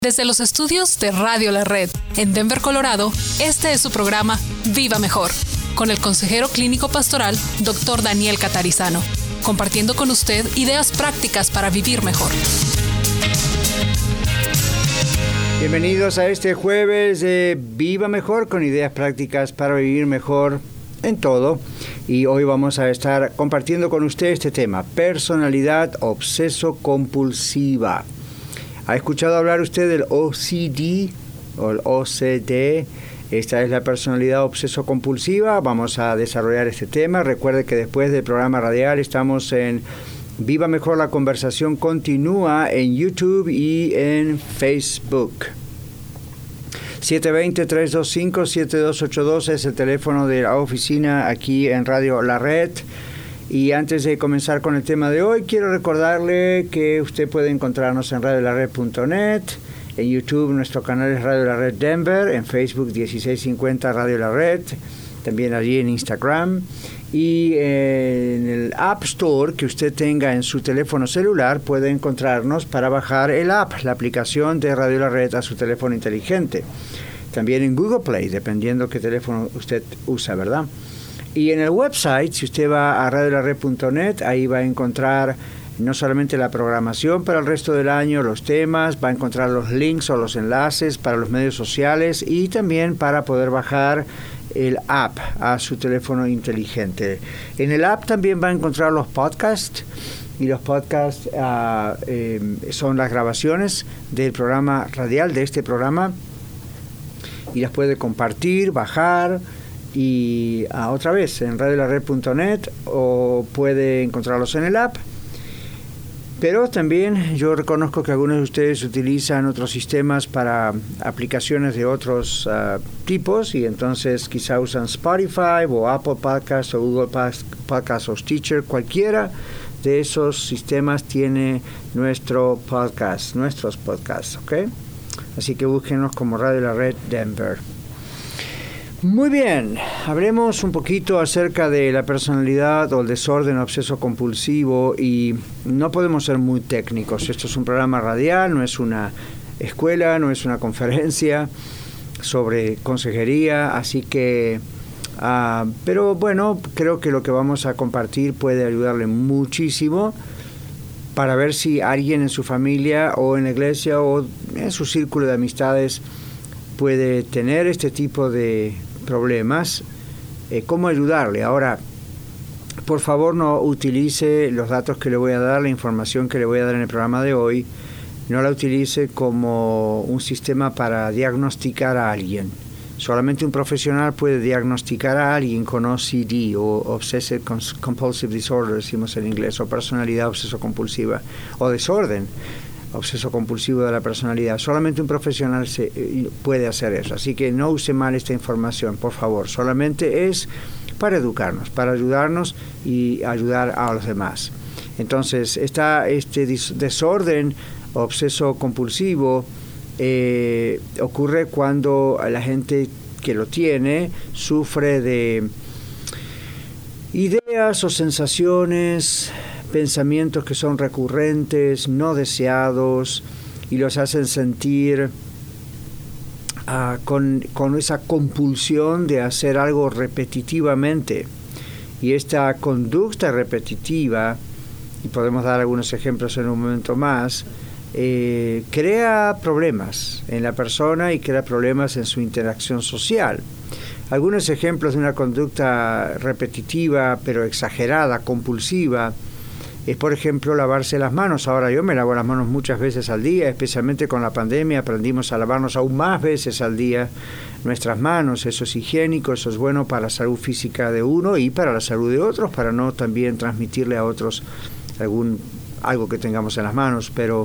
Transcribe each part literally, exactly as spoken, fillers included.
Desde los estudios de Radio La Red en Denver, Colorado, este es su programa Viva Mejor, con el consejero clínico pastoral doctor Daniel Catarizano, compartiendo con usted ideas prácticas para vivir mejor. Bienvenidos a este jueves de Viva Mejor, con ideas prácticas para vivir mejor en todo. Y hoy vamos a estar compartiendo con usted este tema, personalidad obseso-compulsiva. ¿Ha escuchado hablar usted del O C D o el O C D? Esta es la personalidad obseso-compulsiva. Vamos a desarrollar este tema. Recuerde que después del programa radial estamos en Viva Mejor, la conversación continúa en YouTube y en Facebook. siete dos cero, tres dos cinco, siete dos ocho dos es el teléfono de la oficina aquí en Radio La Red. Y antes de comenzar con el tema de hoy, quiero recordarle que usted puede encontrarnos en radio la red punto net, en YouTube nuestro canal es Radio La Red Denver, en Facebook dieciséis cincuenta Radio La Red, también allí en Instagram, y en el App Store que usted tenga en su teléfono celular puede encontrarnos para bajar el app, la aplicación de Radio La Red a su teléfono inteligente. También en Google Play, dependiendo qué teléfono usted usa, ¿verdad? Y en el website, si usted va a radio la red punto net, ahí va a encontrar no solamente la programación para el resto del año, los temas, va a encontrar los links o los enlaces para los medios sociales y también para poder bajar el app a su teléfono inteligente. En el app también va a encontrar los podcasts, y los podcasts uh, eh, son las grabaciones del programa radial, de este programa, y las puede compartir, bajar, y uh, otra vez en radio la red punto net, o puede encontrarlos en el app. Pero también yo reconozco que algunos de ustedes utilizan otros sistemas para aplicaciones de otros uh, tipos, y entonces quizá usan Spotify o Apple Podcasts o Google Podcasts o Stitcher. Cualquiera de esos sistemas tiene nuestro podcast, nuestros podcasts, ¿ok? Así que búsquenos como Radio La Red Denver. Muy bien, hablemos un poquito acerca de la personalidad o el desorden obseso compulsivo, y no podemos ser muy técnicos. Esto es un programa radial, no es una escuela, no es una conferencia sobre consejería, así que, uh, pero bueno, creo que lo que vamos a compartir puede ayudarle muchísimo para ver si alguien en su familia o en la iglesia o en su círculo de amistades puede tener este tipo de problemas, eh, cómo ayudarle. Ahora, por favor, no utilice los datos que le voy a dar, la información que le voy a dar en el programa de hoy, no la utilice como un sistema para diagnosticar a alguien. Solamente un profesional puede diagnosticar a alguien con O C D o Obsessive Compulsive Disorder, decimos en inglés, o personalidad obseso-compulsiva, o desorden obseso-compulsivo de la personalidad. Solamente un profesional se, puede hacer eso. Así que no use mal esta información, por favor. Solamente es para educarnos, para ayudarnos y ayudar a los demás. Entonces, está este desorden obseso-compulsivo eh, ocurre cuando la gente que lo tiene sufre de ideas o sensaciones, pensamientos que son recurrentes, no deseados, y los hacen sentir uh, con, con esa compulsión de hacer algo repetitivamente. Y esta conducta repetitiva, y podemos dar algunos ejemplos en un momento más, eh, crea problemas en la persona y crea problemas en su interacción social. Algunos ejemplos de una conducta repetitiva, pero exagerada, compulsiva, es, por ejemplo, lavarse las manos. Ahora yo me lavo las manos muchas veces al día, especialmente con la pandemia aprendimos a lavarnos aún más veces al día nuestras manos. Eso es higiénico, eso es bueno para la salud física de uno y para la salud de otros, para no también transmitirle a otros algún algo que tengamos en las manos. Pero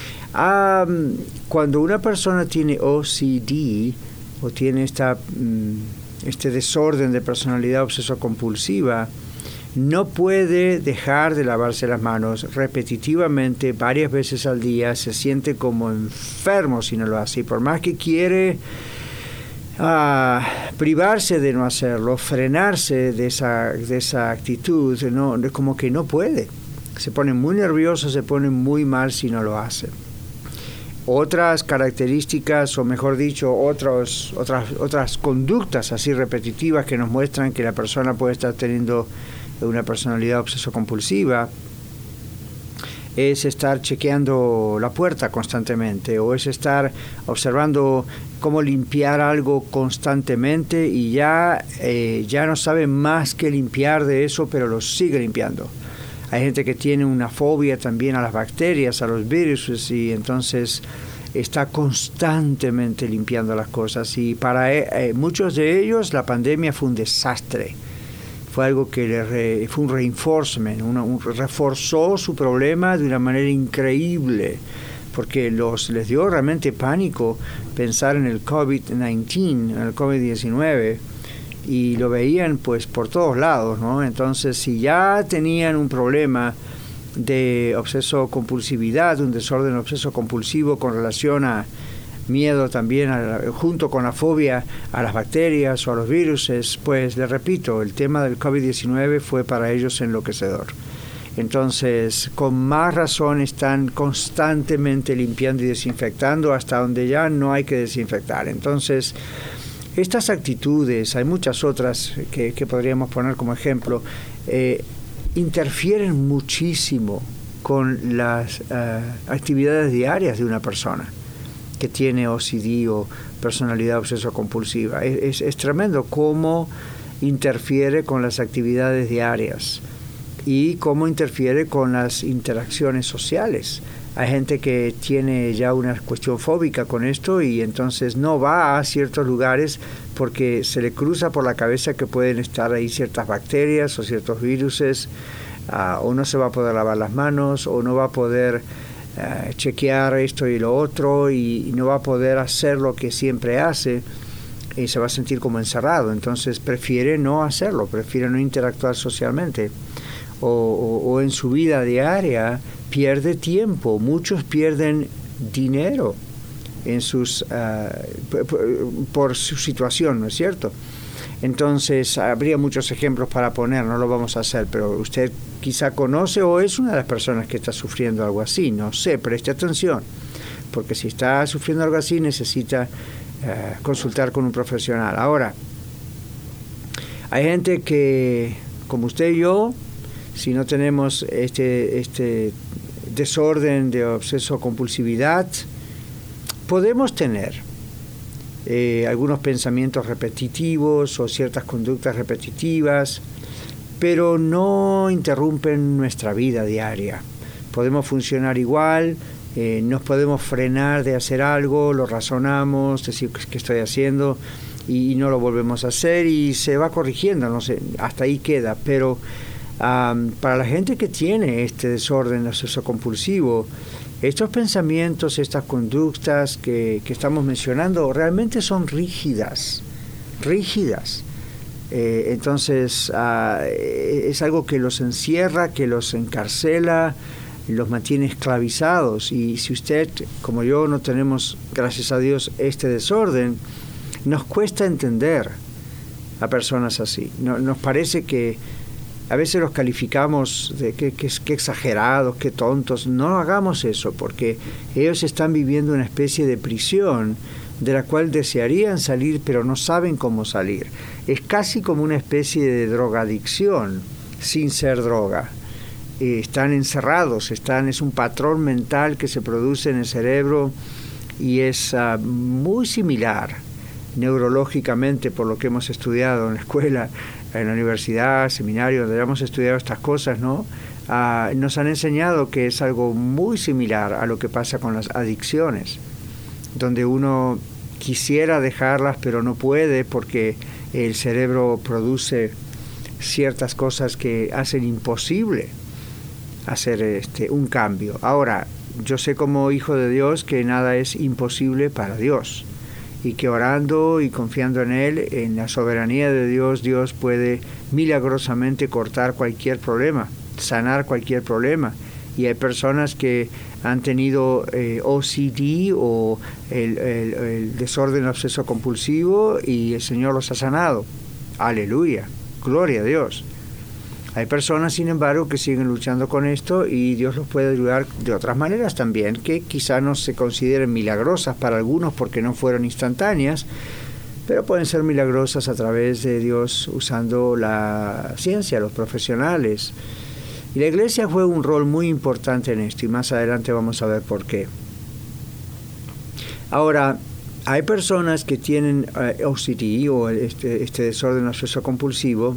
um, cuando una persona tiene O C D o tiene esta, um, este desorden de personalidad obseso-compulsiva, no puede dejar de lavarse las manos repetitivamente varias veces al día. Se siente como enfermo si no lo hace. Y por más que quiere uh, privarse de no hacerlo, frenarse de esa, de esa actitud, no, como que no puede. Se pone muy nervioso, se pone muy mal si no lo hace. Otras características, o mejor dicho, otros, otras, otras conductas así repetitivas que nos muestran que la persona puede estar teniendo una personalidad obseso-compulsiva, es estar chequeando la puerta constantemente, o es estar observando cómo limpiar algo constantemente y ya, eh, ya no sabe más que limpiar de eso, pero lo sigue limpiando. Hay gente que tiene una fobia también a las bacterias, a los virus, y entonces está constantemente limpiando las cosas. Y para eh, muchos de ellos la pandemia fue un desastre. Fue algo que le re, fue un reinforcement, una, un, reforzó su problema de una manera increíble, porque los, les dio realmente pánico pensar en el COVID diecinueve, en el COVID diecinueve, y lo veían pues por todos lados, ¿no? Entonces, si ya tenían un problema de obseso-compulsividad, un desorden obseso-compulsivo con relación a miedo también, a, junto con la fobia a las bacterias o a los virus, pues les repito, el tema del COVID diecinueve fue para ellos enloquecedor. Entonces, con más razón están constantemente limpiando y desinfectando hasta donde ya no hay que desinfectar. Entonces, estas actitudes, hay muchas otras que, que podríamos poner como ejemplo, eh, interfieren muchísimo con las uh, actividades diarias de una persona que tiene O C D o personalidad obseso-compulsiva. Es, es, es tremendo cómo interfiere con las actividades diarias y cómo interfiere con las interacciones sociales. Hay gente que tiene ya una cuestión fóbica con esto y entonces no va a ciertos lugares porque se le cruza por la cabeza que pueden estar ahí ciertas bacterias o ciertos viruses, uh, o no se va a poder lavar las manos, o no va a poder uh, chequear esto y lo otro, y, y no va a poder hacer lo que siempre hace, y se va a sentir como encerrado. Entonces prefiere no hacerlo, prefiere no interactuar socialmente. O, o, o en su vida diaria pierde tiempo. Muchos pierden dinero en sus uh, por, por su situación, ¿no es cierto? Entonces habría muchos ejemplos para poner, no lo vamos a hacer, pero usted quizá conoce o es una de las personas que está sufriendo algo así, no sé, preste atención, porque si está sufriendo algo así necesita uh, consultar con un profesional. Ahora, hay gente que, como usted y yo, si no tenemos este, este desorden de obseso-compulsividad, podemos tener eh, algunos pensamientos repetitivos o ciertas conductas repetitivas, pero no interrumpen nuestra vida diaria. Podemos funcionar igual, eh, nos podemos frenar de hacer algo, lo razonamos, decir qué estoy haciendo y no lo volvemos a hacer y se va corrigiendo, no sé, hasta ahí queda, pero Um, para la gente que tiene este desorden obseso-compulsivo, estos pensamientos, estas conductas que, que estamos mencionando realmente son rígidas, rígidas. Eh, entonces uh, es algo que los encierra, que los encarcela, los mantiene esclavizados. Y si usted, como yo, no tenemos, gracias a Dios, este desorden, nos cuesta entender a personas así. No, nos parece que a veces los calificamos de que, que, que exagerados, que tontos. No hagamos eso, porque ellos están viviendo una especie de prisión de la cual desearían salir, pero no saben cómo salir. Es casi como una especie de drogadicción, sin ser droga. Eh, están encerrados, están, es un patrón mental que se produce en el cerebro y es uh, muy similar neurológicamente, por lo que hemos estudiado en la escuela, en la universidad, seminario, donde hemos estudiado estas cosas, ¿no? Uh, nos han enseñado que es algo muy similar a lo que pasa con las adicciones, donde uno quisiera dejarlas, pero no puede porque el cerebro produce ciertas cosas que hacen imposible hacer este, un cambio. Ahora, yo sé como hijo de Dios que nada es imposible para Dios, y que orando y confiando en Él, en la soberanía de Dios, Dios puede milagrosamente cortar cualquier problema, sanar cualquier problema. Y hay personas que han tenido eh, O C D o el, el, el desorden obseso compulsivo y el Señor los ha sanado. Aleluya, gloria a Dios. Hay personas, sin embargo, que siguen luchando con esto y Dios los puede ayudar de otras maneras también, que quizá no se consideren milagrosas para algunos porque no fueron instantáneas, pero pueden ser milagrosas a través de Dios usando la ciencia, los profesionales. Y la Iglesia juega un rol muy importante en esto y más adelante vamos a ver por qué. Ahora, hay personas que tienen uh, O C D o este, este desorden obsesivo compulsivo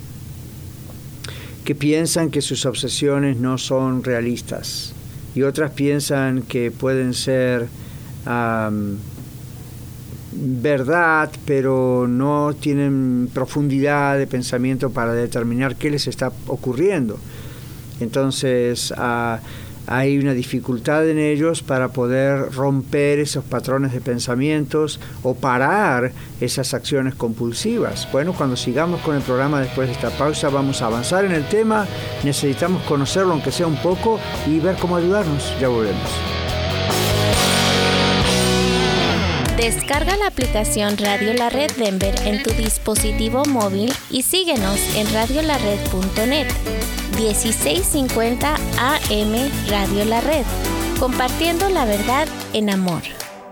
que piensan que sus obsesiones no son realistas y otras piensan que pueden ser um, verdad, pero no tienen profundidad de pensamiento para determinar qué les está ocurriendo. Entonces uh, hay una dificultad en ellos para poder romper esos patrones de pensamientos o parar esas acciones compulsivas. Bueno, cuando sigamos con el programa después de esta pausa vamos a avanzar en el tema. Necesitamos conocerlo aunque sea un poco y ver cómo ayudarnos. Ya volvemos. Descarga la aplicación Radio La Red Denver en tu dispositivo móvil y síguenos en radio la red punto net. dieciséis cincuenta A M Radio La Red, compartiendo la verdad en amor.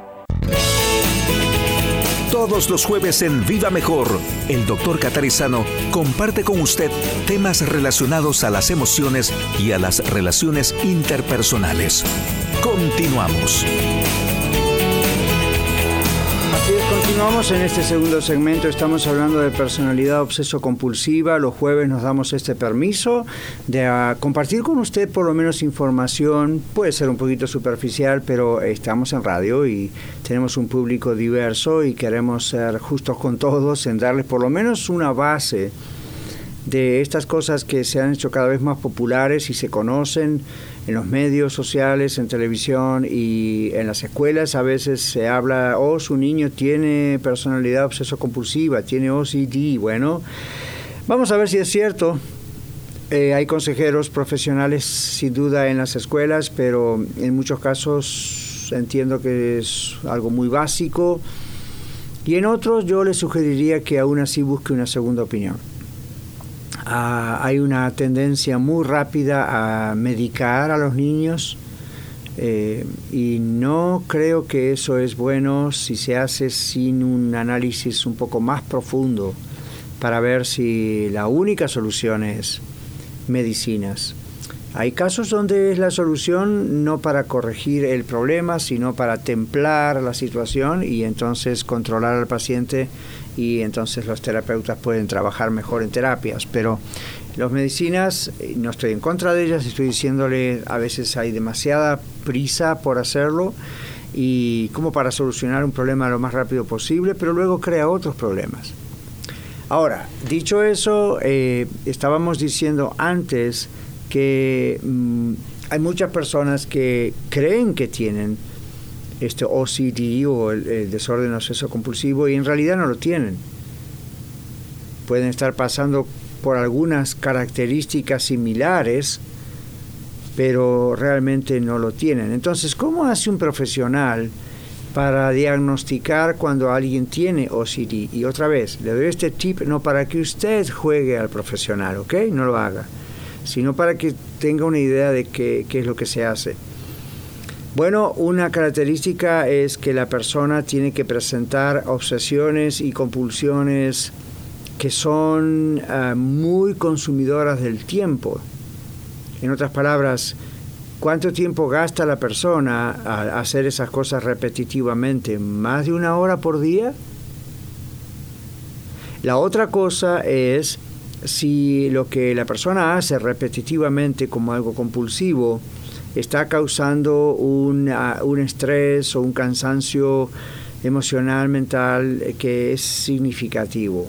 Todos los jueves en Viva Mejor, el doctor Catarizano comparte con usted temas relacionados a las emociones y a las relaciones interpersonales. Continuamos. Así es, continuamos en este segundo segmento. Estamos hablando de personalidad obseso-compulsiva. Los jueves nos damos este permiso de uh, compartir con usted por lo menos información. Puede ser un poquito superficial, pero estamos en radio y tenemos un público diverso y queremos ser justos con todos en darles por lo menos una base de estas cosas que se han hecho cada vez más populares y se conocen en los medios sociales, en televisión y en las escuelas. A veces se habla, oh, su niño tiene personalidad obseso-compulsiva, tiene O C D. Bueno, vamos a ver si es cierto. Eh, hay consejeros profesionales sin duda en las escuelas, pero en muchos casos entiendo que es algo muy básico. Y en otros yo le sugeriría que aún así busque una segunda opinión. Uh, hay una tendencia muy rápida a medicar a los niños eh, y no creo que eso es bueno si se hace sin un análisis un poco más profundo para ver si la única solución es medicinas. Hay casos donde es la solución no para corregir el problema, sino para templar la situación y entonces controlar al paciente, y entonces los terapeutas pueden trabajar mejor en terapias. Pero las medicinas, no estoy en contra de ellas, estoy diciéndole a veces hay demasiada prisa por hacerlo y como para solucionar un problema lo más rápido posible, pero luego crea otros problemas. Ahora, dicho eso, eh, estábamos diciendo antes que mmm, hay muchas personas que creen que tienen este O C D o el, el desorden obsesivo compulsivo y en realidad no lo tienen. Pueden estar pasando por algunas características similares, pero realmente no lo tienen. Entonces, ¿cómo hace un profesional para diagnosticar cuando alguien tiene O C D? Y otra vez, le doy este tip no para que usted juegue al profesional, ¿ok? No lo haga, sino para que tenga una idea de qué, qué es lo que se hace. Bueno, una característica es que la persona tiene que presentar obsesiones y compulsiones que son uh, muy consumidoras del tiempo. En otras palabras, ¿cuánto tiempo gasta la persona a hacer esas cosas repetitivamente? ¿Más de una hora por día? La otra cosa es si lo que la persona hace repetitivamente como algo compulsivo está causando un, uh, un estrés o un cansancio emocional, mental, que es significativo.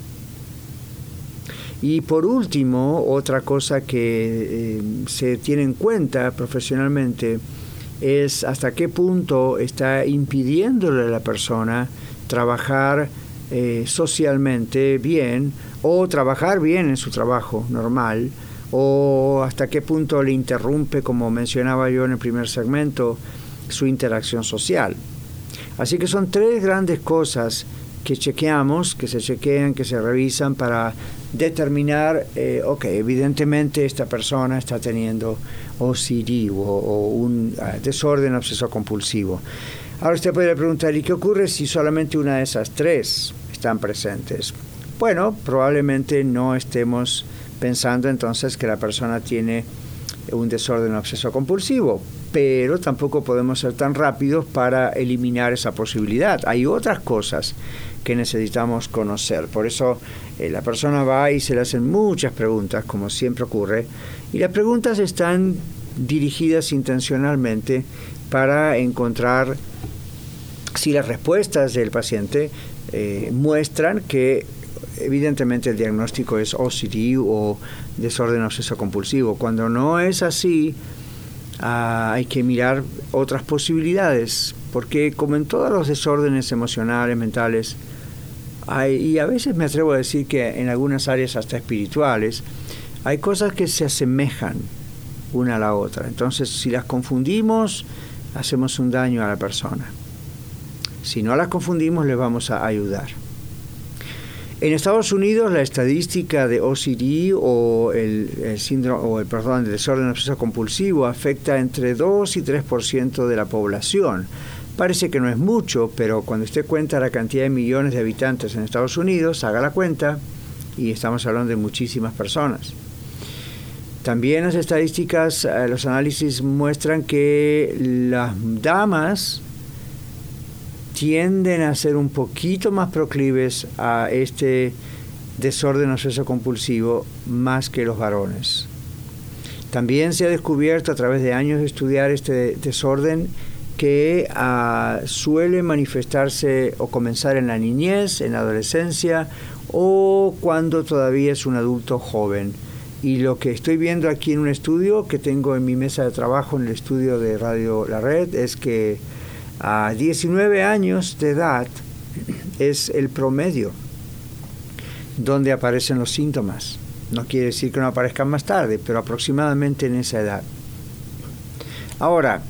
Y por último, otra cosa que eh, se tiene en cuenta profesionalmente es hasta qué punto está impidiéndole a la persona trabajar eh, socialmente bien o trabajar bien en su trabajo normal, o hasta qué punto le interrumpe, como mencionaba yo en el primer segmento, su interacción social. Así que son tres grandes cosas que chequeamos, que se chequean, que se revisan para determinar, eh, ok, evidentemente esta persona está teniendo O C D o, o un uh, desorden obsesivo compulsivo. Ahora usted podría preguntar, ¿y qué ocurre si solamente una de esas tres están presentes? Bueno, probablemente no estemos pensando entonces que la persona tiene un desorden obsesivo compulsivo, pero tampoco podemos ser tan rápidos para eliminar esa posibilidad. Hay otras cosas que necesitamos conocer. Por eso eh, la persona va y se le hacen muchas preguntas, como siempre ocurre, y las preguntas están dirigidas intencionalmente para encontrar si las respuestas del paciente eh, muestran que evidentemente el diagnóstico es O C D o desorden obsesivo compulsivo. Cuando no es así, uh, hay que mirar otras posibilidades, porque como en todos los desórdenes emocionales, mentales, hay, y a veces me atrevo a decir que en algunas áreas hasta espirituales, hay cosas que se asemejan una a la otra. Entonces, si las confundimos, hacemos un daño a la persona. Si no las confundimos, les vamos a ayudar. En Estados Unidos, la estadística de O C D o el, el síndrome o el perdón, el desorden obsesivo compulsivo afecta entre dos y tres por ciento de la población. Parece que no es mucho, pero cuando usted cuenta la cantidad de millones de habitantes en Estados Unidos, haga la cuenta y estamos hablando de muchísimas personas. También las estadísticas, los análisis muestran que las damas tienden a ser un poquito más proclives a este desorden obsesivo compulsivo más que los varones. También se ha descubierto a través de años de estudiar este desorden que uh, suele manifestarse o comenzar en la niñez, en la adolescencia o cuando todavía es un adulto joven. Y lo que estoy viendo aquí en un estudio que tengo en mi mesa de trabajo en el estudio de Radio La Red es que a diecinueve años de edad es el promedio donde aparecen los síntomas. No quiere decir que no aparezcan más tarde, pero aproximadamente en esa edad. Ahora,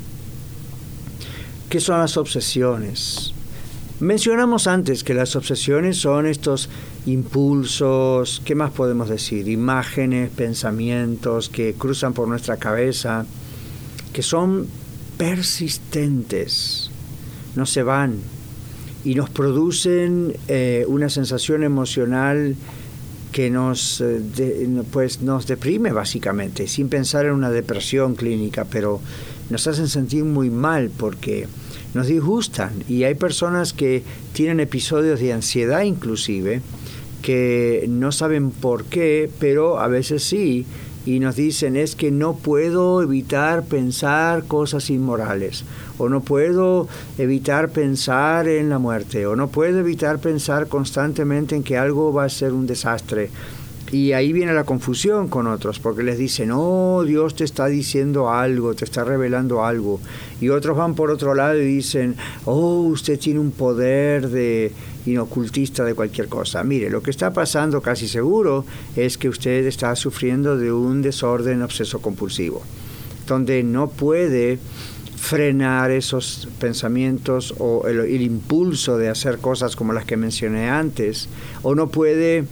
¿qué son las obsesiones? Mencionamos antes que las obsesiones son estos impulsos, ¿qué más podemos decir? Imágenes, pensamientos que cruzan por nuestra cabeza, que son persistentes, no se van y nos producen eh, una sensación emocional que nos, eh, de, pues nos deprime básicamente, sin pensar en una depresión clínica, pero nos hacen sentir muy mal porque nos disgustan. Y hay personas que tienen episodios de ansiedad inclusive, que no saben por qué, pero a veces sí, y nos dicen es que no puedo evitar pensar cosas inmorales, o no puedo evitar pensar en la muerte, o no puedo evitar pensar constantemente en que algo va a ser un desastre. Y ahí viene la confusión con otros, porque les dicen, oh, Dios te está diciendo algo, te está revelando algo. Y otros van por otro lado y dicen, oh, usted tiene un poder de inocultista de cualquier cosa. Mire, lo que está pasando casi seguro es que usted está sufriendo de un desorden obsesivo compulsivo, donde no puede frenar esos pensamientos o el, el impulso de hacer cosas como las que mencioné antes, o no puede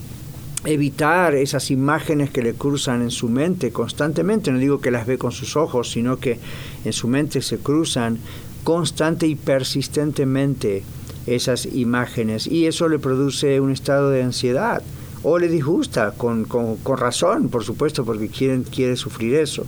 evitar esas imágenes que le cruzan en su mente constantemente. No digo que las ve con sus ojos, sino que en su mente se cruzan constante y persistentemente esas imágenes, y eso le produce un estado de ansiedad o le disgusta con, con, con razón, por supuesto, porque quieren, quiere sufrir eso.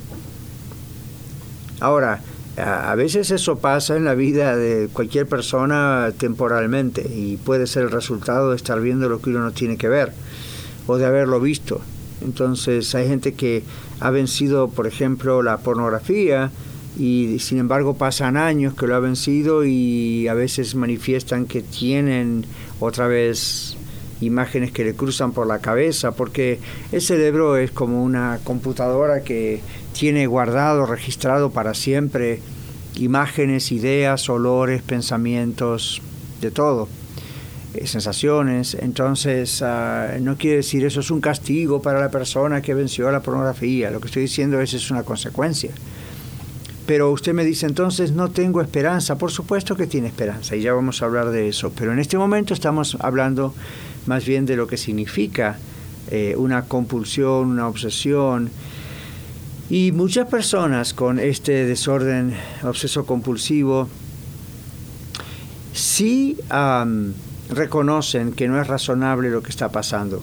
Ahora, a, a veces eso pasa en la vida de cualquier persona temporalmente y puede ser el resultado de estar viendo lo que uno no tiene que ver o de haberlo visto. Entonces hay gente que ha vencido, por ejemplo, la pornografía, y sin embargo pasan años que lo ha vencido y a veces manifiestan que tienen otra vez imágenes que le cruzan por la cabeza, porque el cerebro es como una computadora que tiene guardado, registrado para siempre imágenes, ideas, olores, pensamientos, de todo, eh, sensaciones. Entonces uh, no quiere decir eso es un castigo para la persona que venció la pornografía. Lo que estoy diciendo es es una consecuencia. Pero usted me dice, entonces no tengo esperanza. Por supuesto que tiene esperanza, y ya vamos a hablar de eso. Pero en este momento estamos hablando más bien de lo que significa eh, una compulsión, una obsesión. Y muchas personas con este desorden obseso compulsivo sí um, reconocen que no es razonable lo que está pasando,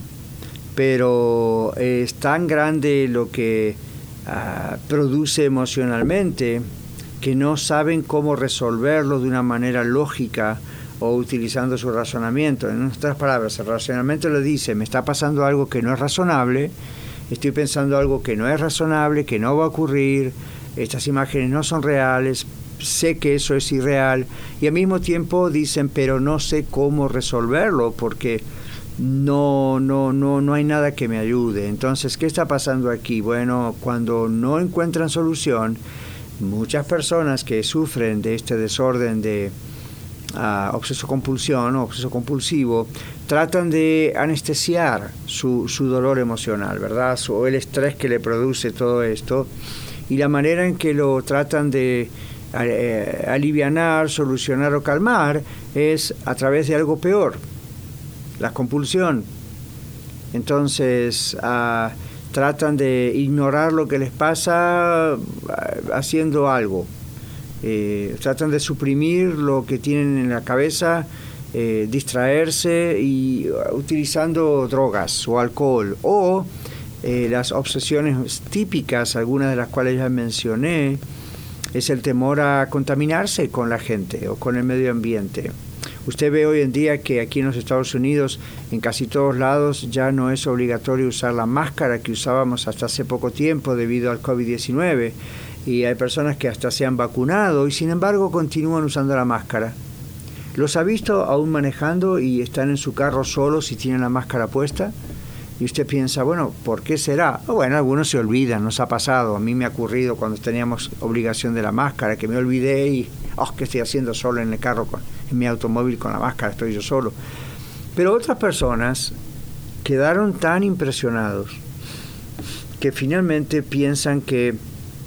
pero es tan grande lo que uh, produce emocionalmente que no saben cómo resolverlo de una manera lógica o utilizando su razonamiento. En otras palabras, el razonamiento le dice, me está pasando algo que no es razonable, estoy pensando algo que no es razonable, que no va a ocurrir, estas imágenes no son reales, sé que eso es irreal, y al mismo tiempo dicen, pero no sé cómo resolverlo porque no, no, no, no hay nada que me ayude. Entonces, ¿qué está pasando aquí? Bueno, cuando no encuentran solución, muchas personas que sufren de este desorden de uh, obseso-compulsión o obseso-compulsivo tratan de anestesiar su, su dolor emocional, ¿verdad? O el estrés que le produce todo esto, y la manera en que lo tratan de eh, alivianar, solucionar o calmar es a través de algo peor, la compulsión. Entonces uh, tratan de ignorar lo que les pasa uh, haciendo algo, eh, tratan de suprimir lo que tienen en la cabeza, Eh, distraerse y uh, utilizando drogas o alcohol o eh, las obsesiones típicas, algunas de las cuales ya mencioné, es el temor a contaminarse con la gente o con el medio ambiente. Usted ve hoy en día que aquí en los Estados Unidos, en casi todos lados, ya no es obligatorio usar la máscara que usábamos hasta hace poco tiempo debido al COVID diecinueve, y hay personas que hasta se han vacunado y sin embargo continúan usando la máscara. ¿Los ha visto aún manejando y están en su carro solos y tienen la máscara puesta? Y usted piensa, bueno, ¿por qué será? Oh, bueno, algunos se olvidan, nos ha pasado. A mí me ha ocurrido cuando teníamos obligación de la máscara, que me olvidé y, oh, ¿qué estoy haciendo solo en el carro, con, en mi automóvil con la máscara? Estoy yo solo. Pero otras personas quedaron tan impresionados que finalmente piensan que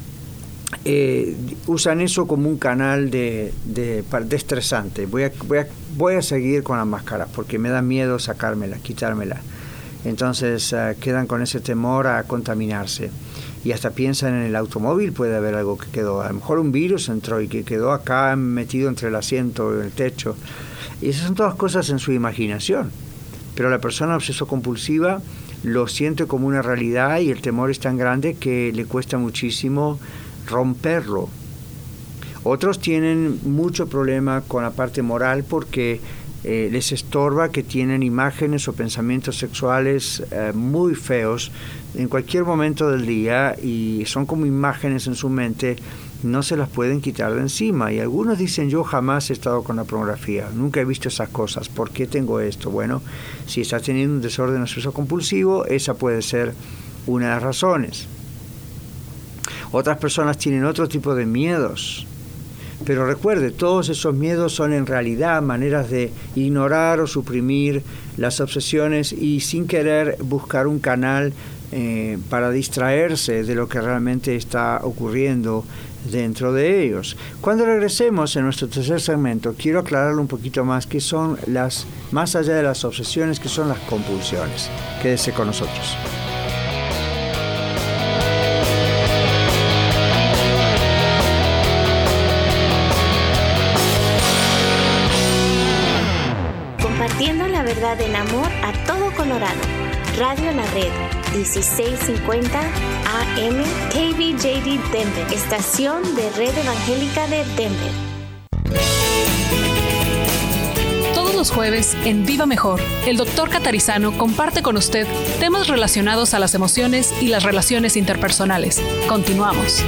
Eh, usan eso como un canal de, de, de estresante. Voy a, voy, a, voy a seguir con la máscara porque me da miedo sacármela, quitármela. Entonces uh, quedan con ese temor a contaminarse. Y hasta piensan en el automóvil, puede haber algo que quedó. A lo mejor un virus entró y que quedó acá metido entre el asiento y el techo. Y esas son todas cosas en su imaginación. Pero la persona obseso-compulsiva lo siente como una realidad y el temor es tan grande que le cuesta muchísimo romperlo. Otros tienen mucho problema con la parte moral porque eh, les estorba que tienen imágenes o pensamientos sexuales eh, muy feos en cualquier momento del día y son como imágenes en su mente, no se las pueden quitar de encima. Y algunos dicen, yo jamás he estado con la pornografía, nunca he visto esas cosas, ¿por qué tengo esto? Bueno, si está teniendo un desorden obsesivo compulsivo, esa puede ser una de las razones. Otras personas tienen otro tipo de miedos, pero recuerde, todos esos miedos son en realidad maneras de ignorar o suprimir las obsesiones y sin querer buscar un canal eh, para distraerse de lo que realmente está ocurriendo dentro de ellos. Cuando regresemos en nuestro tercer segmento, quiero aclararle un poquito más qué son las, más allá de las obsesiones, qué son las compulsiones. Quédese con nosotros. Compartiendo la verdad en amor a todo Colorado. Radio La Red, dieciséis cincuenta A M, K B J D Denver, estación de Red Evangélica de Denver. Todos los jueves, en Viva Mejor, el doctor Catarizano comparte con usted temas relacionados a las emociones y las relaciones interpersonales. Continuamos.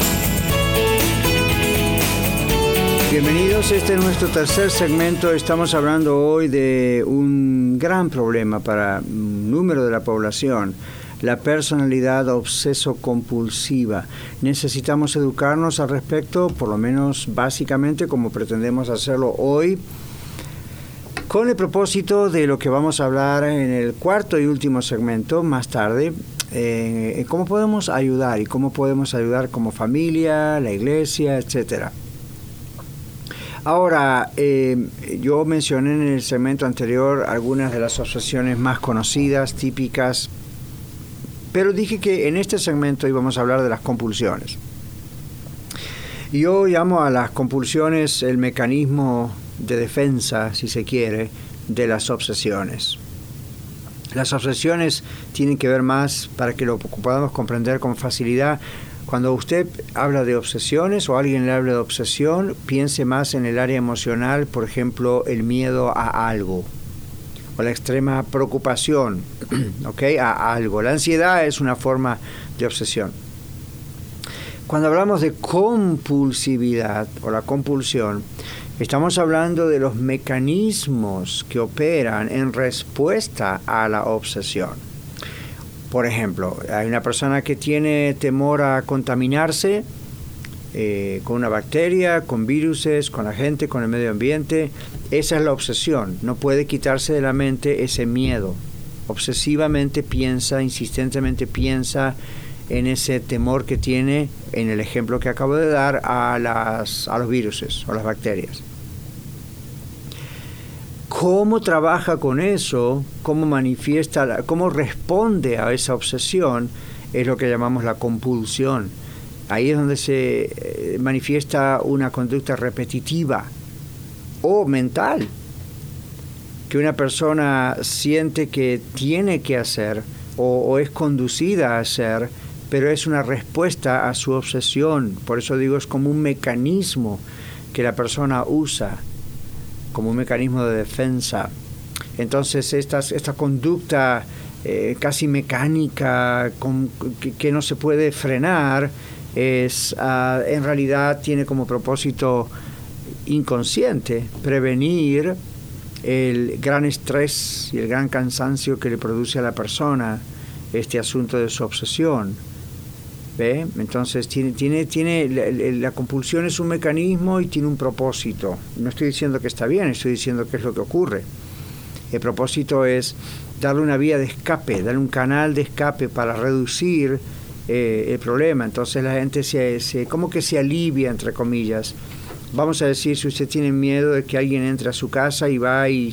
Bienvenidos, este es nuestro tercer segmento. Estamos hablando hoy de un gran problema para un número de la población, la personalidad obseso-compulsiva. Necesitamos educarnos al respecto, por lo menos básicamente como pretendemos hacerlo hoy, con el propósito de lo que vamos a hablar en el cuarto y último segmento más tarde, eh, cómo podemos ayudar y cómo podemos ayudar como familia, la iglesia, etcétera. Ahora, eh, yo mencioné en el segmento anterior algunas de las obsesiones más conocidas, típicas, Pero dije que en este segmento íbamos a hablar de las compulsiones. Y yo llamo a las compulsiones el mecanismo de defensa, si se quiere, de las obsesiones. Las obsesiones tienen que ver más, para que lo podamos comprender con facilidad. Cuando usted habla de obsesiones o alguien le habla de obsesión, piense más en el área emocional, por ejemplo, el miedo a algo o la extrema preocupación, ¿okay? a algo. La ansiedad es una forma de obsesión. Cuando hablamos de compulsividad o la compulsión, estamos hablando de los mecanismos que operan en respuesta a la obsesión. Por ejemplo, hay una persona que tiene temor a contaminarse eh, con una bacteria, con viruses, con la gente, con el medio ambiente. Esa es la obsesión. No puede quitarse de la mente ese miedo. Obsesivamente piensa, insistentemente piensa en ese temor que tiene, en el ejemplo que acabo de dar, a, las, a los viruses o las bacterias. ¿Cómo trabaja con eso? ¿Cómo manifiesta? ¿Cómo responde a esa obsesión? Es lo que llamamos la compulsión. Ahí es donde se manifiesta una conducta repetitiva o mental que una persona siente que tiene que hacer o, o es conducida a hacer, pero es una respuesta a su obsesión. Por eso digo, es como un mecanismo que la persona usa, como un mecanismo de defensa. Entonces, estas, esta conducta eh, casi mecánica, con, que, que no se puede frenar, es, uh, en realidad tiene como propósito inconsciente prevenir el gran estrés y el gran cansancio que le produce a la persona este asunto de su obsesión. ¿Ve? Entonces tiene, tiene, tiene la, la compulsión es un mecanismo y tiene un propósito. No estoy diciendo que está bien, estoy diciendo qué es lo que ocurre. El propósito es darle una vía de escape, darle un canal de escape para reducir eh, el problema. Entonces la gente se, se como que se alivia, entre comillas. Vamos a decir, si usted tiene miedo de que alguien entre a su casa y va y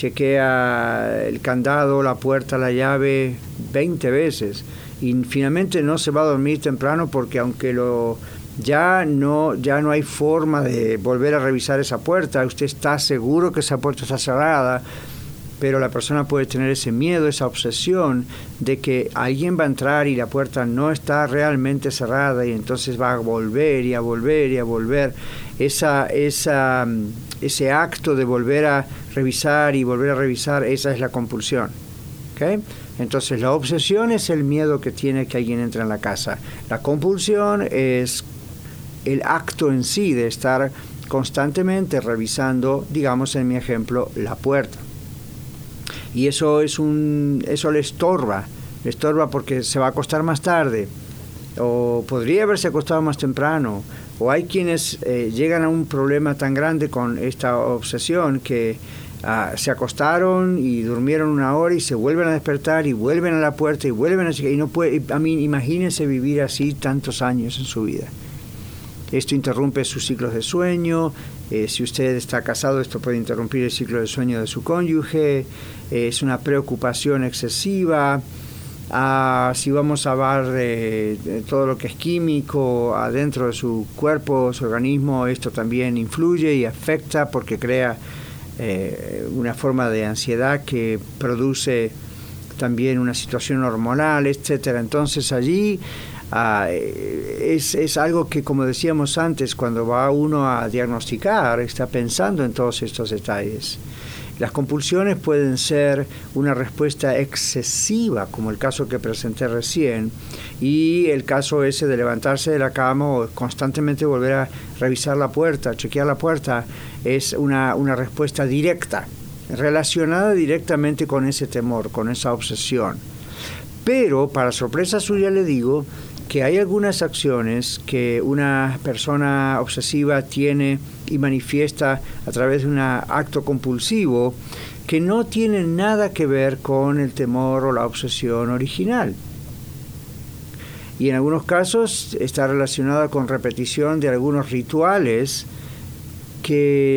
chequea el candado, la puerta, la llave veinte veces, y finalmente no se va a dormir temprano porque aunque lo ya no ya no hay forma de volver a revisar esa puerta, usted está seguro que esa puerta está cerrada, pero la persona puede tener ese miedo, esa obsesión de que alguien va a entrar y la puerta no está realmente cerrada y entonces va a volver y a volver y a volver. Esa, esa, ese acto de volver a revisar y volver a revisar, esa es la compulsión. ¿Okay? Entonces la obsesión es el miedo que tiene que alguien entre en la casa. La compulsión es el acto en sí de estar constantemente revisando, digamos en mi ejemplo, la puerta. Y eso es un eso le estorba, le estorba porque se va a acostar más tarde, o podría haberse acostado más temprano, o hay quienes eh, llegan a un problema tan grande con esta obsesión que uh, se acostaron y durmieron una hora y se vuelven a despertar y vuelven a la puerta y vuelven a y no puede, a mí imagínense vivir así tantos años en su vida. Esto interrumpe sus ciclos de sueño. Eh, si usted está casado, esto puede interrumpir el ciclo de sueño de su cónyuge. Eh, es una preocupación excesiva. Ah, si vamos a hablar de, de todo lo que es químico adentro de su cuerpo, su organismo, esto también influye y afecta porque crea eh, una forma de ansiedad que produce también una situación hormonal, etcétera. Entonces allí Uh, es, es algo que, como decíamos antes, cuando va uno a diagnosticar, está pensando en todos estos detalles. Las compulsiones pueden ser una respuesta excesiva, como el caso que presenté recién, y el caso ese de levantarse de la cama o constantemente volver a revisar la puerta, chequear la puerta, es una, una respuesta directa, relacionada directamente con ese temor, con esa obsesión. Pero, para sorpresa suya, le digo que hay algunas acciones que una persona obsesiva tiene y manifiesta a través de un acto compulsivo que no tienen nada que ver con el temor o la obsesión original. Y en algunos casos está relacionada con repetición de algunos rituales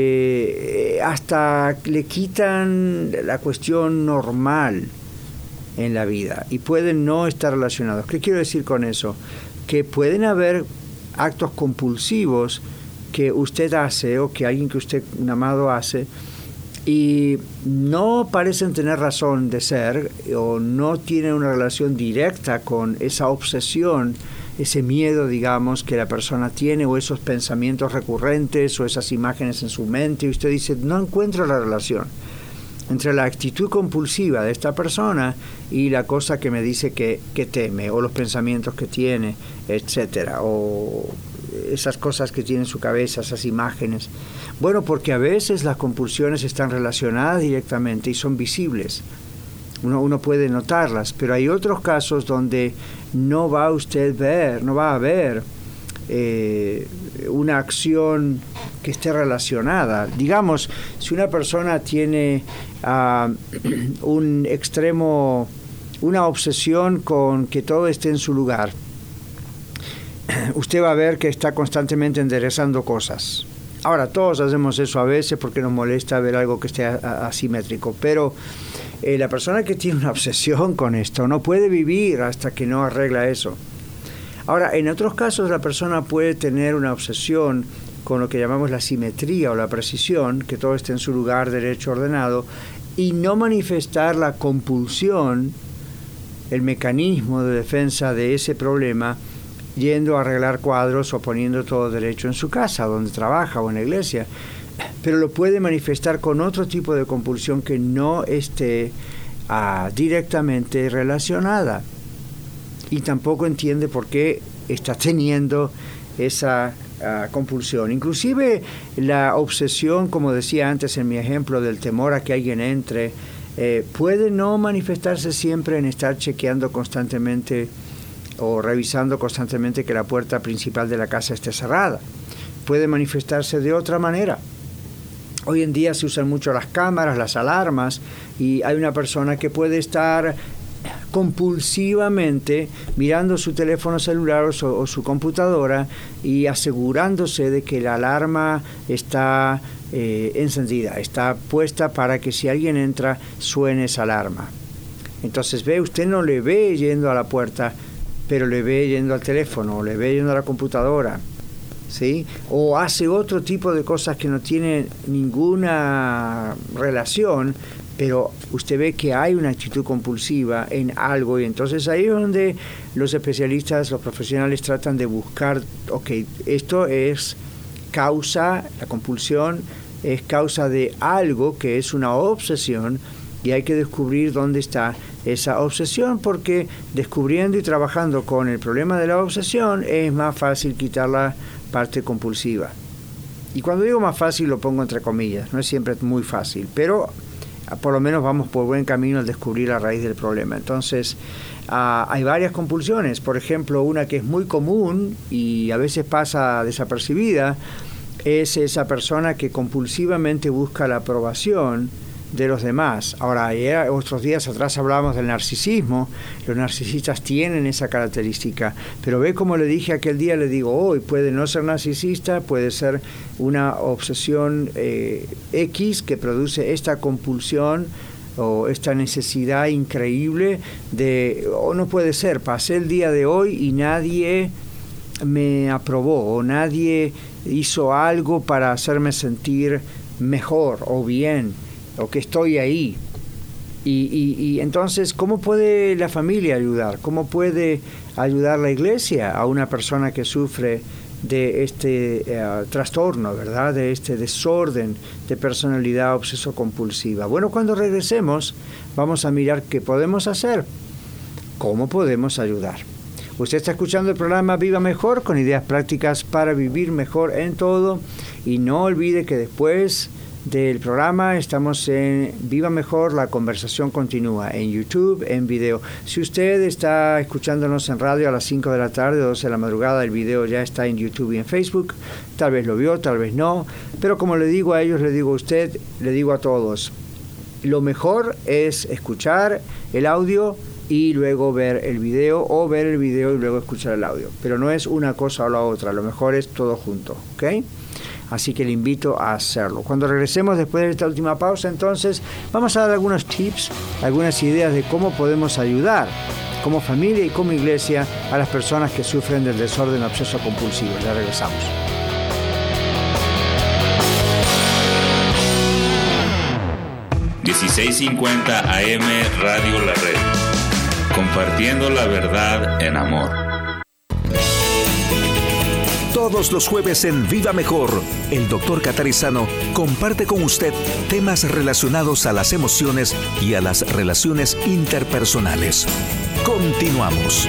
que hasta le quitan la cuestión normal. en la vida y pueden no estar relacionados. ¿Qué quiero decir con eso? Que pueden haber actos compulsivos que usted hace o que alguien que usted, un amado, hace y no parecen tener razón de ser o no tienen una relación directa con esa obsesión, ese miedo, digamos, que la persona tiene o esos pensamientos recurrentes o esas imágenes en su mente, y usted dice, no encuentro la relación entre la actitud compulsiva de esta persona y la cosa que me dice que, que teme, o los pensamientos que tiene, etcétera, o esas cosas que tiene en su cabeza, esas imágenes. Bueno, porque a veces las compulsiones están relacionadas directamente y son visibles. Uno, uno puede notarlas, pero hay otros casos donde no va a usted ver, no va a ver eh, una acción que esté relacionada. Digamos, si una persona tiene uh, un extremo, una obsesión con que todo esté en su lugar, usted va a ver que está constantemente enderezando cosas. Ahora, todos hacemos eso a veces porque nos molesta ver algo que esté asimétrico, pero eh, la persona que tiene una obsesión con esto no puede vivir hasta que no arregla eso. Ahora, en otros casos la persona puede tener una obsesión con lo que llamamos la simetría o la precisión, que todo esté en su lugar derecho ordenado, y no manifestar la compulsión, el mecanismo de defensa de ese problema, yendo a arreglar cuadros o poniendo todo derecho en su casa, donde trabaja o en la iglesia. Pero lo puede manifestar con otro tipo de compulsión que no esté uh, directamente relacionada. Y tampoco entiende por qué está teniendo esa uh, compulsión. Inclusive la obsesión, como decía antes en mi ejemplo, del temor a que alguien entre, eh, puede no manifestarse siempre en estar chequeando constantemente o revisando constantemente que la puerta principal de la casa esté cerrada. Puede manifestarse de otra manera. Hoy en día se usan mucho las cámaras, las alarmas, y hay una persona que puede estar compulsivamente mirando su teléfono celular o su, o su computadora y asegurándose de que la alarma está eh, encendida, está puesta para que si alguien entra suene esa alarma. Entonces ve, usted no le ve yendo a la puerta, pero le ve yendo al teléfono, o le ve yendo a la computadora, ¿sí? O hace otro tipo de cosas que no tienen ninguna relación, pero usted ve que hay una actitud compulsiva en algo, y entonces ahí es donde los especialistas, los profesionales tratan de buscar, ok, esto es causa, la compulsión es causa de algo que es una obsesión, y hay que descubrir dónde está esa obsesión, porque descubriendo y trabajando con el problema de la obsesión es más fácil quitar la parte compulsiva. Y cuando digo más fácil lo pongo entre comillas, no es siempre muy fácil, pero por lo menos vamos por buen camino al descubrir la raíz del problema. Entonces, uh, hay varias compulsiones. Por ejemplo, una que es muy común y a veces pasa desapercibida es esa persona que compulsivamente busca la aprobación de los demás. Ahora, ayer, otros días atrás hablábamos del narcisismo. Los narcisistas tienen esa característica, pero ve como le dije aquel día, le digo hoy, puede no ser narcisista, puede ser una obsesión eh, X que produce esta compulsión o esta necesidad increíble de, o no puede ser, pasé el día de hoy y nadie me aprobó o nadie hizo algo para hacerme sentir mejor o bien, o que estoy ahí. Y, y, y entonces, ¿cómo puede la familia ayudar? ¿Cómo puede ayudar la iglesia a una persona que sufre de este uh, trastorno, ¿verdad? De este desorden de personalidad obseso-compulsiva? Bueno, cuando regresemos, vamos a mirar qué podemos hacer, cómo podemos ayudar. Usted está escuchando el programa Viva Mejor, con ideas prácticas para vivir mejor en todo. Y no olvide que después del programa estamos en Viva Mejor, la conversación continúa en YouTube, en video. Si usted está escuchándonos en radio a las cinco de la tarde, doce de la madrugada, el video ya está en YouTube y en Facebook. Tal vez lo vio, tal vez no, pero como le digo a ellos, le digo a usted, le digo a todos, lo mejor es escuchar el audio y luego ver el video, o ver el video y luego escuchar el audio, pero no es una cosa o la otra, lo mejor es todo junto, ¿ok? Así que le invito a hacerlo. Cuando regresemos después de esta última pausa, entonces, vamos a dar algunos tips, algunas ideas de cómo podemos ayudar como familia y como iglesia a las personas que sufren del desorden obseso compulsivo. Ya regresamos. dieciséis cincuenta A M Radio La Red. Compartiendo la verdad en amor. Todos los jueves en Viva Mejor, el doctor Catarizano comparte con usted temas relacionados a las emociones y a las relaciones interpersonales. Continuamos.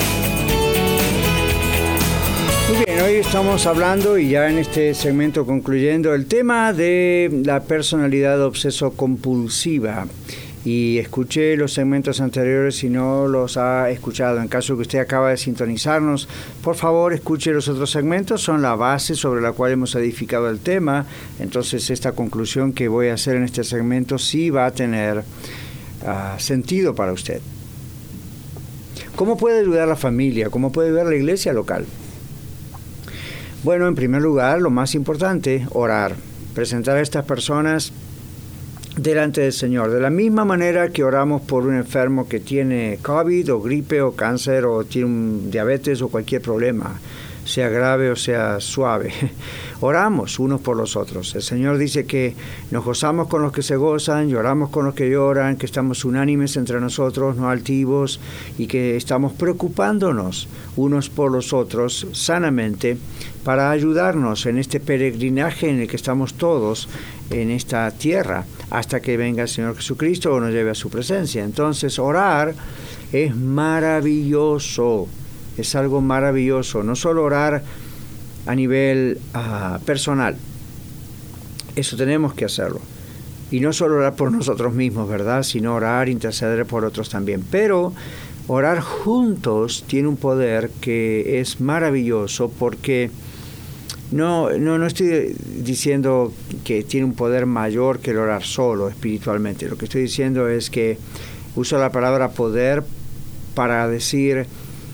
Muy bien, hoy estamos hablando y ya en este segmento concluyendo el tema de la personalidad obseso-compulsiva. Y escuché los segmentos anteriores si no los ha escuchado. En caso que usted acaba de sintonizarnos, por favor escuche los otros segmentos, son la base sobre la cual hemos edificado el tema. Entonces esta conclusión que voy a hacer en este segmento sí va a tener uh, sentido para usted. ¿Cómo puede ayudar la familia? ¿Cómo puede ayudar la iglesia local? Bueno, en primer lugar, lo más importante, orar. Presentar a estas personas delante del Señor, de la misma manera que oramos por un enfermo que tiene COVID o gripe o cáncer o tiene un diabetes o cualquier problema, sea grave o sea suave. Oramos unos por los otros. El Señor dice que nos gozamos con los que se gozan, lloramos con los que lloran, que estamos unánimes entre nosotros, no altivos, y que estamos preocupándonos unos por los otros sanamente para ayudarnos en este peregrinaje en el que estamos todos en esta tierra hasta que venga el Señor Jesucristo o nos lleve a su presencia. Entonces, orar es maravilloso, es algo maravilloso. No solo orar a nivel uh, personal, eso tenemos que hacerlo. Y no solo orar por nosotros mismos, ¿verdad? Sino orar, interceder por otros también. Pero orar juntos tiene un poder que es maravilloso porque No, no, no estoy diciendo que tiene un poder mayor que el orar solo espiritualmente. Lo que estoy diciendo es que uso la palabra poder para decir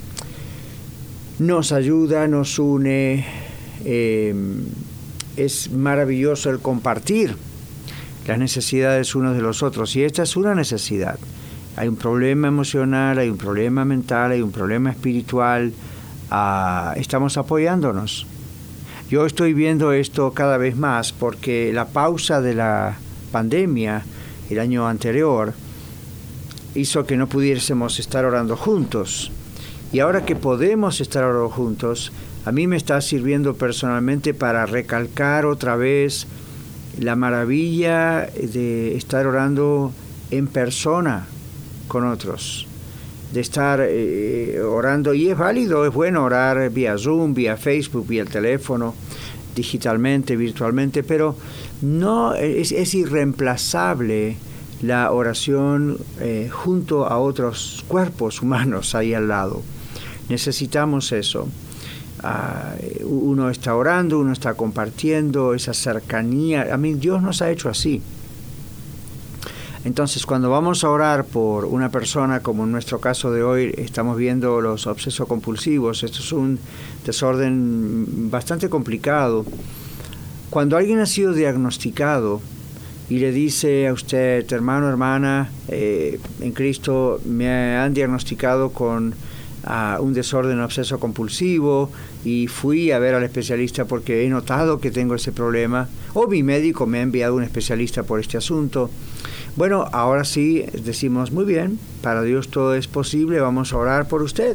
nos ayuda, nos une. Eh, es maravilloso el compartir las necesidades unos de los otros. Y esta es una necesidad. Hay un problema emocional, hay un problema mental, hay un problema espiritual. Uh, estamos apoyándonos. Yo estoy viendo esto cada vez más porque la pausa de la pandemia el año anterior hizo que no pudiésemos estar orando juntos. Y ahora que podemos estar orando juntos, a mí me está sirviendo personalmente para recalcar otra vez la maravilla de estar orando en persona con otros, de estar eh, orando, y es válido, es bueno orar vía Zoom, vía Facebook, vía el teléfono, digitalmente, virtualmente, pero no es, es irreemplazable la oración eh, junto a otros cuerpos humanos ahí al lado. Necesitamos eso. Uh, uno está orando, uno está compartiendo esa cercanía. A mí Dios nos ha hecho así. Entonces, cuando vamos a orar por una persona, como en nuestro caso de hoy, estamos viendo los obseso-compulsivos, esto es un desorden bastante complicado. Cuando alguien ha sido diagnosticado y le dice a usted, hermano, hermana, eh, en Cristo, me han diagnosticado con uh, un desorden obseso-compulsivo y fui a ver al especialista porque he notado que tengo ese problema, o mi médico me ha enviado un especialista por este asunto. Bueno, ahora sí decimos, muy bien, para Dios todo es posible, vamos a orar por usted.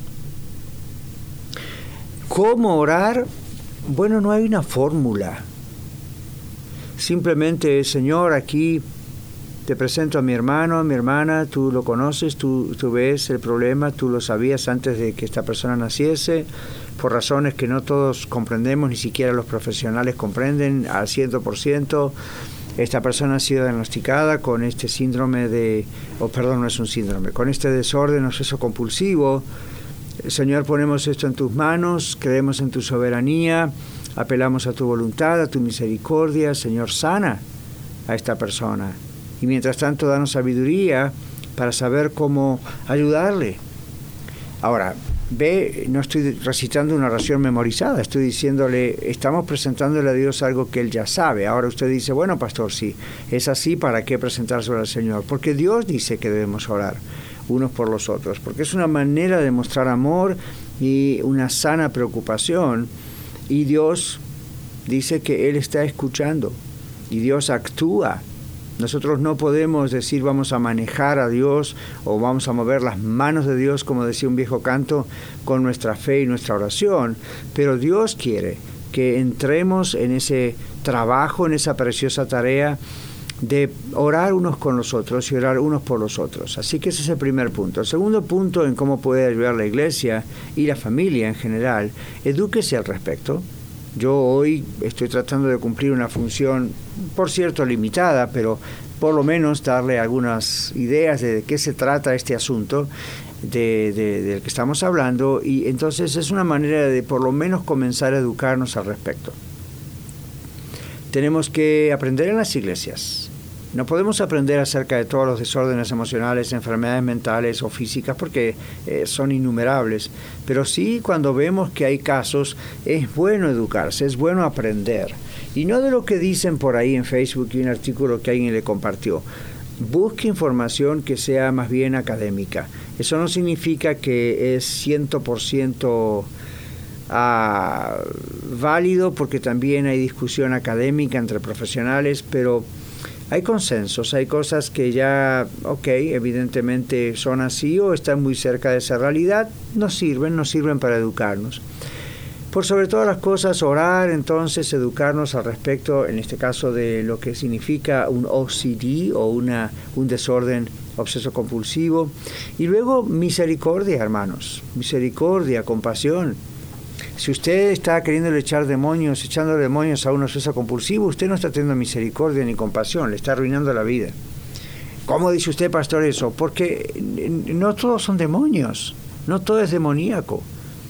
¿Cómo orar? Bueno, no hay una fórmula. Simplemente, Señor, aquí te presento a mi hermano, a mi hermana, tú lo conoces, tú, tú ves el problema, tú lo sabías antes de que esta persona naciese, por razones que no todos comprendemos, ni siquiera los profesionales comprenden al cien por ciento. Esta persona ha sido diagnosticada con este síndrome de, o oh, perdón, no es un síndrome, con este desorden obseso compulsivo. Señor, ponemos esto en tus manos, creemos en tu soberanía, apelamos a tu voluntad, a tu misericordia. Señor, sana a esta persona. Y mientras tanto, danos sabiduría para saber cómo ayudarle. Ahora, ve, no estoy recitando una oración memorizada, estoy diciéndole, estamos presentándole a Dios algo que Él ya sabe. Ahora usted dice, bueno, pastor, sí, es así, ¿para qué presentárselo al Señor? Porque Dios dice que debemos orar unos por los otros, porque es una manera de mostrar amor y una sana preocupación, y Dios dice que Él está escuchando, y Dios actúa. Nosotros no podemos decir vamos a manejar a Dios o vamos a mover las manos de Dios, como decía un viejo canto, con nuestra fe y nuestra oración, pero Dios quiere que entremos en ese trabajo, en esa preciosa tarea de orar unos con los otros y orar unos por los otros. Así que ese es el primer punto. El segundo punto en cómo puede ayudar la iglesia y la familia en general, edúquese al respecto. Yo hoy estoy tratando de cumplir una función, por cierto, limitada, pero por lo menos darle algunas ideas de qué se trata este asunto de, de, del que estamos hablando, y entonces es una manera de por lo menos comenzar a educarnos al respecto. Tenemos que aprender en las iglesias. No podemos aprender acerca de todos los desórdenes emocionales, enfermedades mentales o físicas, porque eh, son innumerables. Pero sí, cuando vemos que hay casos, es bueno educarse, es bueno aprender. Y no de lo que dicen por ahí en Facebook y un artículo que alguien le compartió. Busque información que sea más bien académica. Eso no significa que es cien por ciento ah, válido, porque también hay discusión académica entre profesionales, pero hay consensos, hay cosas que ya, ok, evidentemente son así o están muy cerca de esa realidad, nos sirven, nos sirven para educarnos. Por sobre todas las cosas, orar, entonces, educarnos al respecto, en este caso de lo que significa un O C D o una, un desorden obseso compulsivo. Y luego misericordia, hermanos, misericordia, compasión. Si usted está queriendo echar demonios, echando demonios a un obseso compulsivo, usted no está teniendo misericordia ni compasión, le está arruinando la vida. ¿Cómo dice usted, pastor, eso? Porque no todos son demonios, no todo es demoníaco.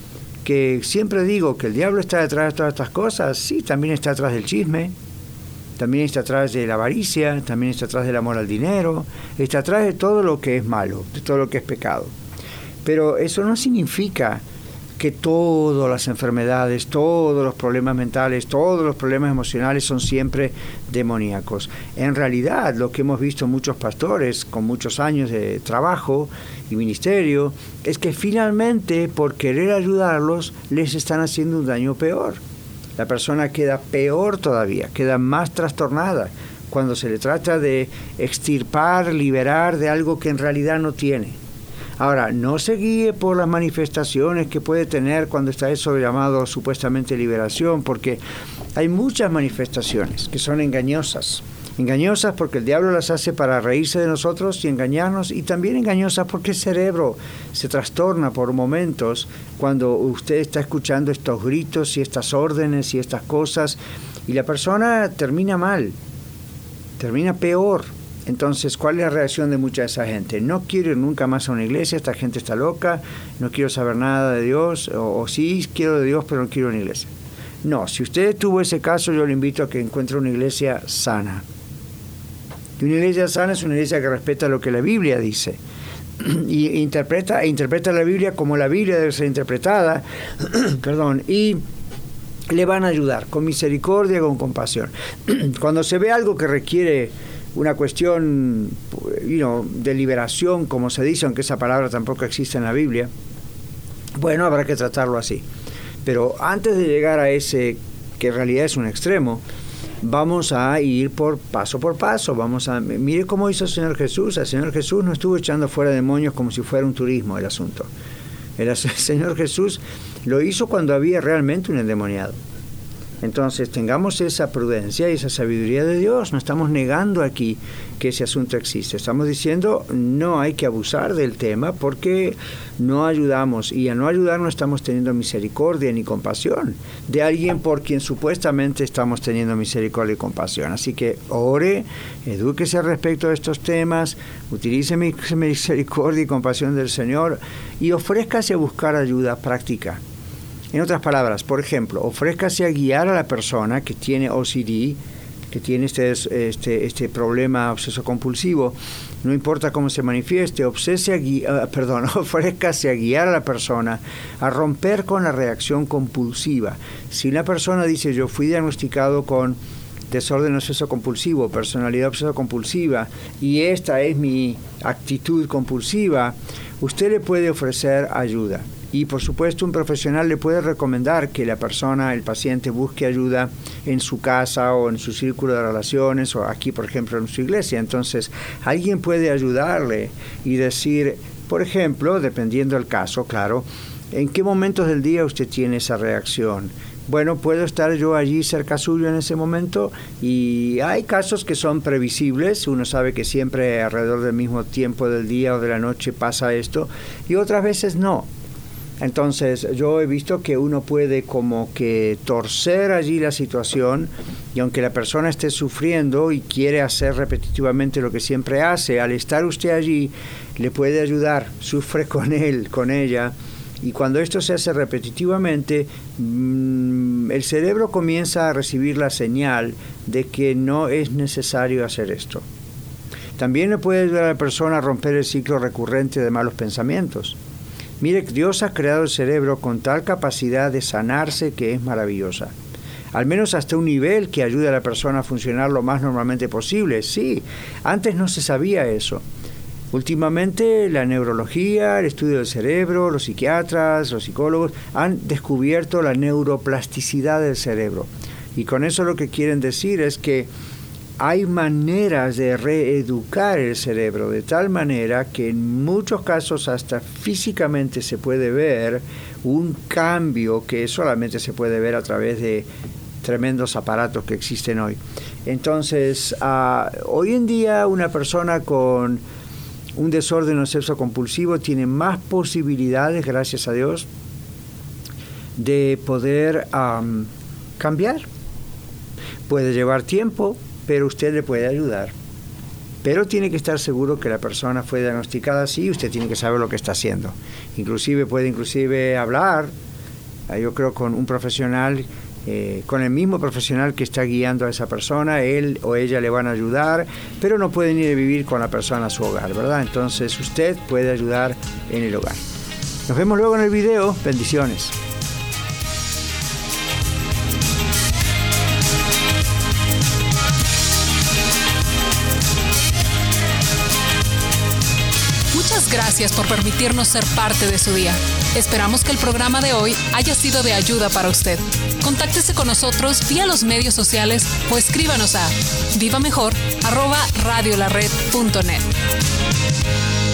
Que siempre digo que el diablo está detrás de todas estas cosas, sí, también está atrás del chisme, también está atrás de la avaricia, también está atrás del amor al dinero, está atrás de todo lo que es malo, de todo lo que es pecado. Pero eso no significa que todas las enfermedades, todos los problemas mentales, todos los problemas emocionales son siempre demoníacos. En realidad, lo que hemos visto muchos pastores con muchos años de trabajo y ministerio, es que finalmente, por querer ayudarlos, les están haciendo un daño peor. La persona queda peor todavía, queda más trastornada cuando se le trata de extirpar, liberar de algo que en realidad no tiene. Ahora, no se guíe por las manifestaciones que puede tener cuando está eso llamado supuestamente liberación, porque hay muchas manifestaciones que son engañosas. Engañosas porque el diablo las hace para reírse de nosotros y engañarnos, y también engañosas porque el cerebro se trastorna por momentos cuando usted está escuchando estos gritos y estas órdenes y estas cosas, y la persona termina mal, termina peor. Entonces, ¿cuál es la reacción de mucha de esa gente? No quiero ir nunca más a una iglesia, esta gente está loca, no quiero saber nada de Dios, o, o sí quiero de Dios, pero no quiero una iglesia. No, si usted tuvo ese caso, yo le invito a que encuentre una iglesia sana. Y una iglesia sana es una iglesia que respeta lo que la Biblia dice. Y interpreta, e interpreta la Biblia como la Biblia debe ser interpretada, perdón, y le van a ayudar con misericordia, con compasión. Cuando se ve algo que requiere una cuestión you know, de liberación, como se dice, aunque esa palabra tampoco existe en la Biblia, bueno, habrá que tratarlo así. Pero antes de llegar a ese, que en realidad es un extremo, vamos a ir por paso por paso. Vamos a mire cómo hizo el Señor Jesús. El Señor Jesús no estuvo echando fuera demonios como si fuera un turismo el asunto. El Señor Jesús lo hizo cuando había realmente un endemoniado. Entonces, tengamos esa prudencia y esa sabiduría de Dios. No estamos negando aquí que ese asunto existe. Estamos diciendo, no hay que abusar del tema porque no ayudamos. Y al no ayudar no estamos teniendo misericordia ni compasión de alguien por quien supuestamente estamos teniendo misericordia y compasión. Así que ore, edúquese respecto a estos temas, utilice misericordia y compasión del Señor y ofrézcase a buscar ayuda práctica. En otras palabras, por ejemplo, ofrézcase a guiar a la persona que tiene O C D que tiene este, este, este problema obseso compulsivo, no importa cómo se manifieste, obsese a guiar, perdón, ofrézcase a guiar a la persona a romper con la reacción compulsiva. Si una persona dice, yo fui diagnosticado con desorden obseso compulsivo, personalidad obseso compulsiva, y esta es mi actitud compulsiva, usted le puede ofrecer ayuda. Y por supuesto un profesional le puede recomendar que la persona, el paciente, busque ayuda en su casa o en su círculo de relaciones o aquí, por ejemplo, en su iglesia. Entonces, alguien puede ayudarle y decir, por ejemplo, dependiendo del caso, claro, ¿en qué momentos del día usted tiene esa reacción? Bueno, puedo estar yo allí cerca suyo en ese momento, y hay casos que son previsibles, uno sabe que siempre alrededor del mismo tiempo del día o de la noche pasa esto, y otras veces no. Entonces, yo he visto que uno puede como que torcer allí la situación, y aunque la persona esté sufriendo y quiere hacer repetitivamente lo que siempre hace, al estar usted allí, le puede ayudar, sufre con él, con ella, y cuando esto se hace repetitivamente, mmm, el cerebro comienza a recibir la señal de que no es necesario hacer esto. También le puede ayudar a la persona a romper el ciclo recurrente de malos pensamientos. Mire, Dios ha creado el cerebro con tal capacidad de sanarse que es maravillosa. Al menos hasta un nivel que ayude a la persona a funcionar lo más normalmente posible. Sí, antes no se sabía eso. Últimamente la neurología, el estudio del cerebro, los psiquiatras, los psicólogos han descubierto la neuroplasticidad del cerebro. Y con eso lo que quieren decir es que hay maneras de reeducar el cerebro de tal manera que en muchos casos hasta físicamente se puede ver un cambio que solamente se puede ver a través de tremendos aparatos que existen hoy. Entonces, uh, hoy en día una persona con un desorden obsesivo compulsivo tiene más posibilidades, gracias a Dios, de poder um, cambiar. Puede llevar tiempo, pero usted le puede ayudar. Pero tiene que estar seguro que la persona fue diagnosticada así, y usted tiene que saber lo que está haciendo. Inclusive puede inclusive hablar, yo creo, con un profesional, eh, con el mismo profesional que está guiando a esa persona, él o ella le van a ayudar, pero no pueden ir a vivir con la persona a su hogar, ¿verdad? Entonces usted puede ayudar en el hogar. Nos vemos luego en el video. Bendiciones. Gracias por permitirnos ser parte de su día. Esperamos que el programa de hoy haya sido de ayuda para usted. Contáctese con nosotros vía los medios sociales o escríbanos a vivamejor arroba radiolared punto net.